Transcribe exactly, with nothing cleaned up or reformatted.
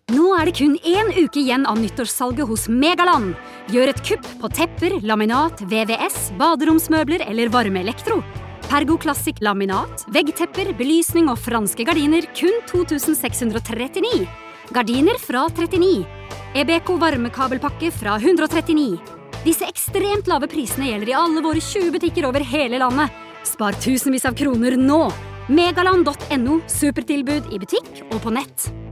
Nå er det kun en uke igjen av nyttårssalget hos Megaland. Gjør et kupp på tepper, laminat, V V S, baderomsmøbler eller varmeelektro. Pergo Classic laminat, veggtepper, belysning og franske gardiner kun to tusen seks hundre trettini. Gardiner fra trettini. Ebeco varmekabelpakke fra hundre trettini. Disse ekstremt lave prisene gjelder i alle våre tjue butikker over hele landet. Spar tusenvis av kroner nå. Megaland punktum no, supertilbud i butikk og på nett.